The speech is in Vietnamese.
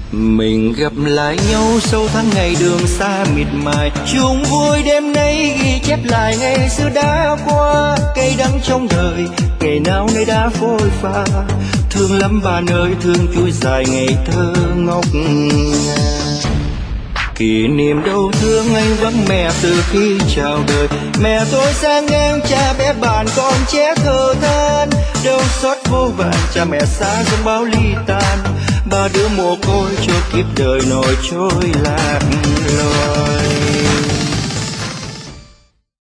Mình gặp lại nhau sau tháng ngày đường xa miệt mài, chung vui đêm nay ghi chép lại ngày xưa đã qua. Cay đắng trong đời ngày nào nay đã phôi pha, thương lắm bạn ơi thương chuối dài ngày thơ ngọc ngà. Kỷ niệm đau thương anh vắng mẹ từ khi chào đời, mẹ tôi sang ngang cha bé bạn con trẻ thơ than. Đau xót vô vàn cha mẹ xa dòng báo ly tan, ba đứa mồ côi cho kiếp đời nổi trôi lạc loài.